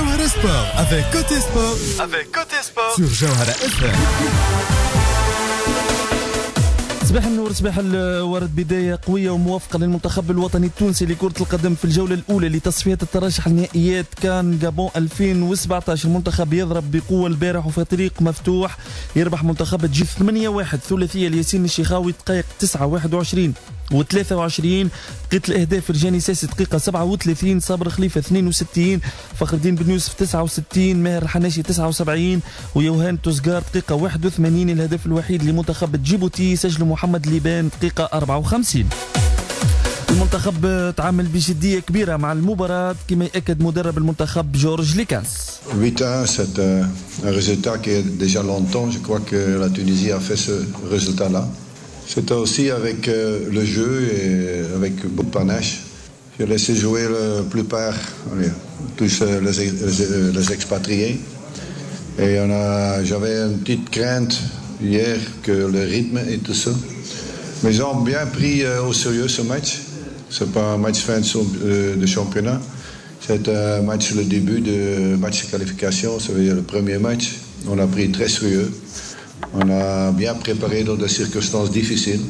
Jawhara Sport avec Côté Sport. Sur Jawhara FM. صباح النور، صباح الورد. بداية قوية وموفقة للمنتخب الوطني التونسي لكرة القدم في الجولة الأولى لتصفيات الترشح لنهائيات كان جابون 2017. المنتخب يضرب بقوة البارح وفي طريق مفتوح، يربح منتخب تجي 8-1 ثلاثية لياسين الشيخاوي دقائق 9 21 و23. بقيت الأهداف: فرجاني ساسي دقيقة 37، صابر خليفة 62، فخر الدين بن يوسف 69، ماهر الحناشي 79 ويوهان توزغار دقيقة 81. الهدف الوحيد لمنتخب جيبوتي سجله محمد ليبان دقيقة 54. المنتخب تعامل بجدية كبيرة مع المباراة كما يأكد مدرب المنتخب جورج ليكانس. 8-1, c'est un résultat qui est déjà longtemps. Je crois que la Tunisie a fait ce résultat-là. C'était aussi avec le jeu et avec beaucoup de panache. J'ai laissé jouer la plupart, tous les expatriés. Et j'avais une petite crainte hier que le rythme et tout ça. Mais ils ont bien pris au sérieux ce match. C'est pas un match fin de championnat. C'est un match, le début de match de qualification. Ça veut dire le premier match. On a pris très sérieux. On a bien préparé dans des circonstances difficiles.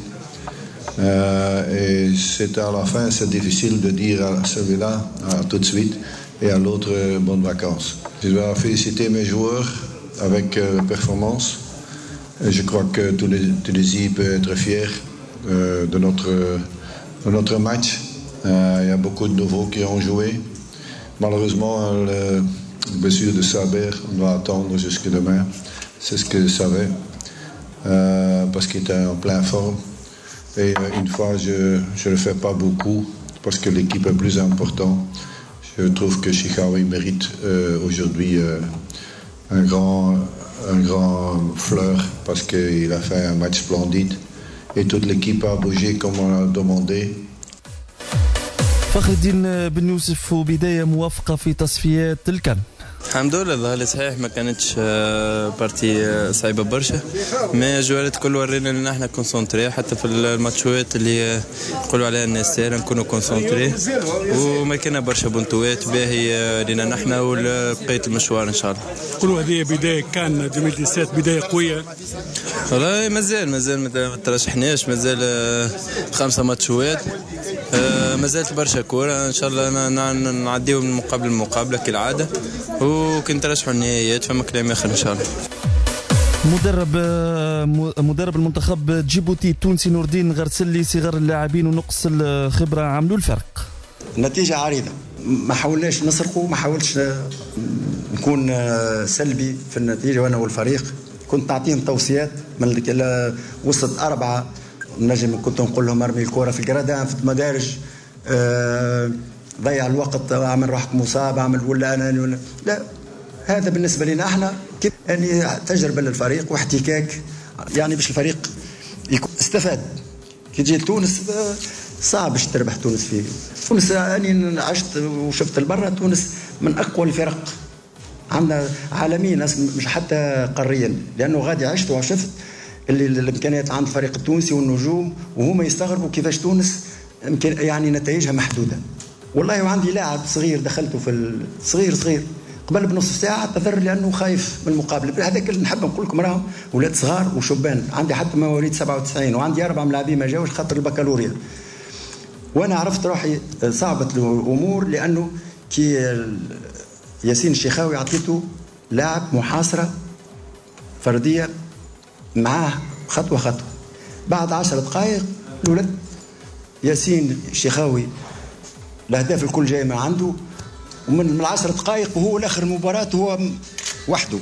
Et c'est à la fin, c'est difficile de dire à celui-là tout de suite et à l'autre bonnes vacances. Je dois féliciter mes joueurs avec performance. Et je crois que Tunisie peut être fier de notre match. Il y a beaucoup de nouveaux qui ont joué. Malheureusement, la blessure de Saber, on doit attendre jusqu'à demain. C'est ce que je savais, parce qu'il était en pleine forme. Et une fois, je ne le fais pas beaucoup, parce que l'équipe est plus importante. Je trouve que Chicago mérite aujourd'hui un grand fleur, parce qu'il a fait un match splendide. Et toute l'équipe a bougé comme on a demandé. فخر الدين بن يوسف وبداية موافقة في تصفيات الكان. الحمد لله، ظهر صحيح ما كانتش بارتي صعيبه برشا، ما جوالات كل ورينا ان احنا كونسونطري، حتى في الماتشوات اللي يقولوا عليها الناس سهله نكونوا كونسونطري، وما كان برشا بنتوات باهي لنا نحن ولبقيه المشوار ان شاء الله. قولوا هذه بدايه كان 2017 بدايه قويه. والله مازال ما ترشحناش، مازال 5 ماتشوات، مازالت برشا كوره ان شاء الله نعديو من مقابله لمقابله كالعاده، وكنت رشحوا النهائيات فما كلام اخر ان شاء الله. مدرب المنتخب جيبوتي التونسي نور الدين غرسلي صغار اللاعبين ونقص الخبره عملوا الفرق. النتيجه عريضه، ما حاولناش نسرقوا، ما حاولتش نكون سلبي في النتيجه وانا والفريق. كنت نعطيهم توصيات من وسط 4 نجم، كنت نقول لهم ارمي الكره في الجرادان في المدارج، ضيع الوقت، اعمل روحك مصاب، اعمل ولا انا لا. هذا بالنسبه لنا احنا يعني تجربه للفريق واحتكاك، يعني باش الفريق استفاد. كي تجي لتونس صعب باش تربح تونس فيه. تونس اني عشت وشفت البرة، تونس من اقوى الفرق عندنا عالميا مش حتى قاريا، لانه غادي عشت وشفت اللي الامكانيات عند الفريق التونسي والنجوم، وهما يستغربوا كيفاش تونس يعني نتائجها محدوده. والله وعندي لاعب صغير دخلته في صغير قبل بنص ساعه اعتذر لانه خايف من المقابله. هذاك اللي نحب نقول لكم راهم ولاد صغار وشبان. عندي حتى مواليد 97 وعندي 4 ملاعبين ما جاوش خاطر البكالوريا. وانا عرفت روحي صعبه الامور، لانه كي ياسين الشيخاوي عطيته لاعب محاصره فرديه معاه خطوه. بعد 10 دقائق الولد ياسين الشيخاوي الاهداف الكل جاي من عنده، ومن 10 دقائق وهو لاخر المباراه هو وحده.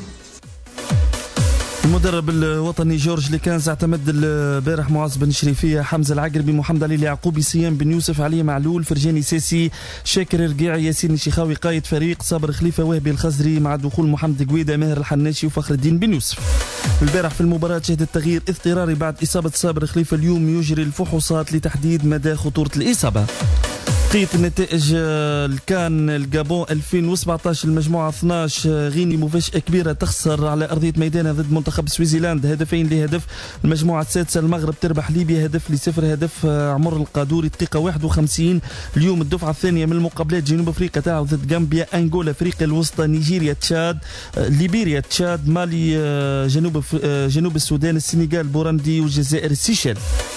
المدرب الوطني جورج ليكانز اعتمد البارح معز بن شريفيه، حمزه العقربي، محمد علي اليعقوبي، سيام بن يوسف، علي معلول، فرجاني ساسي، شاكر الرقيعي، ياسين الشيخاوي قائد فريق، صابر خليفه، وهبي الخزري، مع دخول محمد قويده، ماهر الحناشي وفخر الدين بن يوسف. البارح في المباراه شهدت تغيير اضطراري بعد اصابه صابر خليفه. اليوم يجري الفحوصات لتحديد مدى خطوره الاصابه. بقية النتائج كان الجابون 2017 المجموعة 12 غيني مفاجأة كبيرة تخسر على أرضية ميدانها ضد منتخب سويسرلاند هدفين لهدف. المجموعة السادسة المغرب تربح ليبيا هدف لصفر، هدف عمر القادوري دقيقة 51. اليوم الدفعة الثانية من المقابلات جنوب أفريقيا تلعب ضد غامبيا، أنغولا أفريقيا الوسطى، نيجيريا، تشاد، ليبيريا، تشاد، مالي، جنوب السودان، السنغال، بوروندي، والجزائر، السيشل.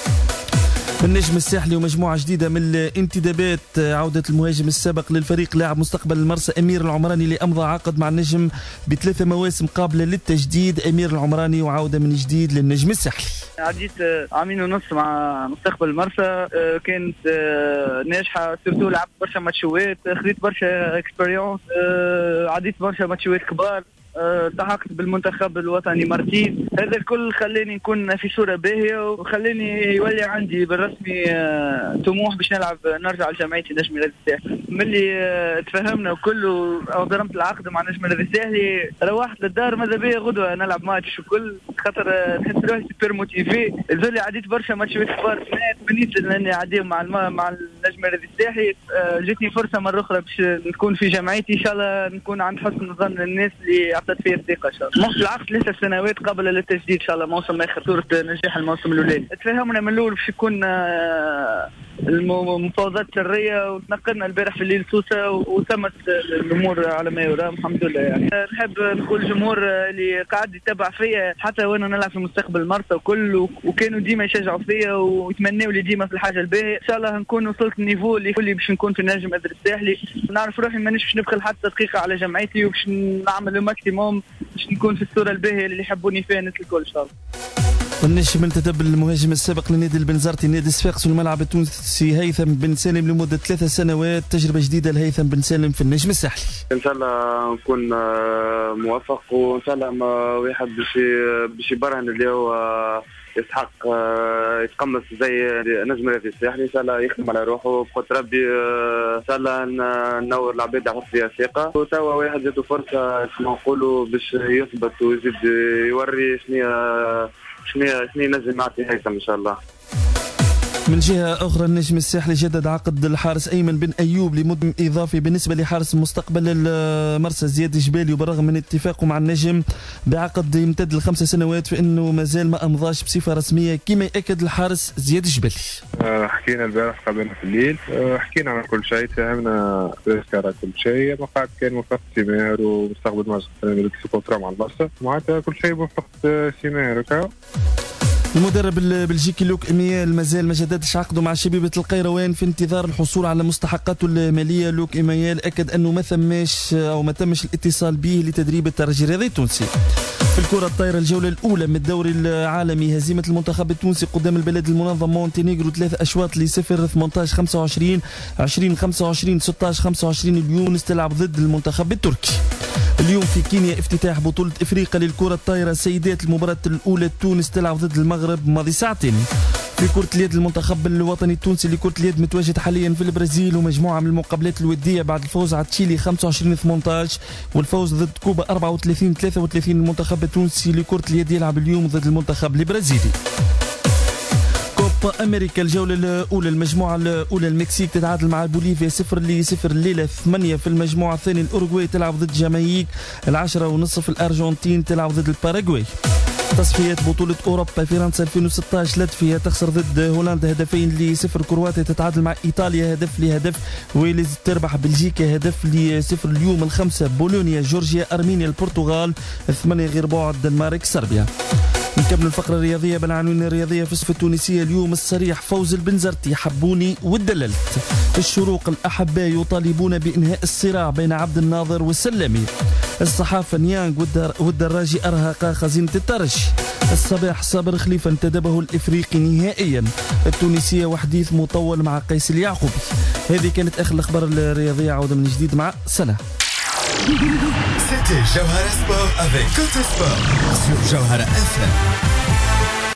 النجم الساحلي ومجموعة جديدة من الانتدابات، عودة المهاجم السابق للفريق لاعب مستقبل المرسى أمير العمراني اللي أمضى عقد مع النجم ب3 مواسم قابلة للتجديد. أمير العمراني وعودة من جديد للنجم الساحلي. عديت عامين ونص مع مستقبل المرسى، كانت ناجحة، سورتو لعبت برشا ماتشوات، خذيت برشا اكسبيريونس، عديت برشا ماتشوات كبار، التحقت بالمنتخب الوطني مرتين. هذا الكل خلاني نكون في صورة باهية وخلاني يولي عندي بالرسمي طموح باش نرجع لجمعيتي نجم الرياضي الساحلي. ملي تفهمنا وكل وضرمت العقد مع نجم الرياضي الساحلي روحت للدار ماذا بيا غدوة نلعب ماتش وكل، خاطر نحس روحي سوبر موتيفي. زولي عديت برشا ماتشات كبار، تمنيت اني عديهم مع النجم الرياضي الساحلي. جتني فرصة مرة أخرى باش نكون في جمعيتي، إن شاء الله نكون عند حسن ظن الناس اللي أعطت فيه الثقة. إن شاء الله موسم العقد 3 سنوات قبل للتجديد، إن شاء الله موسم آخر صورة نجاح الموسم الأولاني. تفهمنا من الأول باش يكون المفاوضات سرية، وتنقلنا البارح في الليل سوسة وتمت الأمور على ما يرام الحمد لله. يعني نحب نقول الجمهور اللي قاعد يتابع فيا حتى وانا نلعب في مستقبل المرسى وكل، وكانوا ديما يشجعوا فيا ويتمنوا لي ديما في الحاجة الباهية. إن شاء الله نكون وصلت النيفو اللي باش نكون في النجم الساحلي. نعرف روحي مانيش باش نبخل حتى دقيقة على جمعيتي، وباش نعمل الماكسيموم باش نكون في الصورة الباهية اللي يحبوني فيها الناس الكل إن شاء الله. والنجم انتدب المهاجم السابق لنادي البنزرتي نادي صفاقس والملعب التونسي هيثم بن سالم لمدة 3 سنوات، تجربة جديدة لهيثم بن سالم في النجم الساحلي. ان شاء الله نكون موفق، وان شاء الله واحد باش يبرهن اللي هو يستحق يتقمص زي نجم الرياضي الساحلي. ان شاء الله يخدم على روحه بقدر ربي، ان شاء الله ننور العباد على فيها ثقه، وتوا واحد جاته فرصه كما نقولوا باش يثبت ويزيد يوري شنو نجم يعطي هيثم ان شاء الله. من جهة أخرى النجم الساحلي جدد عقد الحارس أيمن بن أيوب لمدة إضافي بالنسبة لحارس المستقبل المرسى زياد جبالي، وبالرغم من اتفاقه مع النجم بعقد يمتد ل5 سنوات فإنه مازال ما أمضاش بصفة رسمية كما يأكد الحارس زياد جبالي. حكينا البارح قبل في الليل، حكينا عن كل شيء، فهمنا على كل شيء. ما قاعد كان موافقة سيمير ومستقبل مع في كونترا مع المرسى، معناتها كل شيء موافقة سيمير. المدرب البلجيكي لوك إيميال مازال ما جددش عقده مع شبيبة القيروان في انتظار الحصول على مستحقاته المالية. لوك إيميال أكد أنه ما تمش الاتصال به لتدريب الترجي الرياضي التونسي. في الكرة الطايرة الجولة الأولى من الدوري العالمي، هزيمة المنتخب التونسي قدام البلد المنظم مونتينيغرو 3 أشواط ل0، 18-25، 20-25، 16-25. اليونس تلعب ضد المنتخب التركي. اليوم في كينيا افتتاح بطولة افريقيا للكرة الطايرة سيدات، المباراة الأولى تونس تلعب ضد المغرب ماضي ساعتين. في كرة اليد المنتخب الوطني التونسي لكرة اليد متواجد حاليا في البرازيل، ومجموعة من المقابلات الودية بعد الفوز على تشيلي 25-18 والفوز ضد كوبا 34-33. المنتخب التونسي لكرة اليد يلعب اليوم ضد المنتخب البرازيلي. كوبا أمريكا الجولة الأولى المجموعة الأولى المكسيك تتعادل مع بوليفيا 0-0 الليلة. 8 في المجموعة الثانية الأوروغواي تلعب ضد جامايك. 10:30 الأرجنتين تلعب ضد الباراغواي. تصفيات بطولة أوروبا فرنسا 2016، لاتفيا تخسر ضد هولندا 2-0، كرواتيا تتعادل مع إيطاليا 1-0، ويلز تربح بلجيكا 1-0. اليوم الخمسة بولونيا جورجيا أرمينيا البرتغال، 8 غير بعد الدنمارك صربيا. نكمل الفقرة الرياضية بالعناوين الرياضية. في الصف التونسية اليوم الصريح فوز البنزرتي حبوني والدللت. الشروق الأحباء يطالبون بإنهاء الصراع بين عبد الناظر والسلامي. الصحافة نيانغ والدراجي أرهق خزينة الترجي. الصباح صابر خليفة انتدبه الإفريقي نهائيا. التونسية وحديث مطول مع قيس اليعقوبي. هذه كانت آخر الأخبار الرياضية. عودة من جديد مع سنة. C'était Jawhara Sport avec Côté Sport sur Jawhara FM.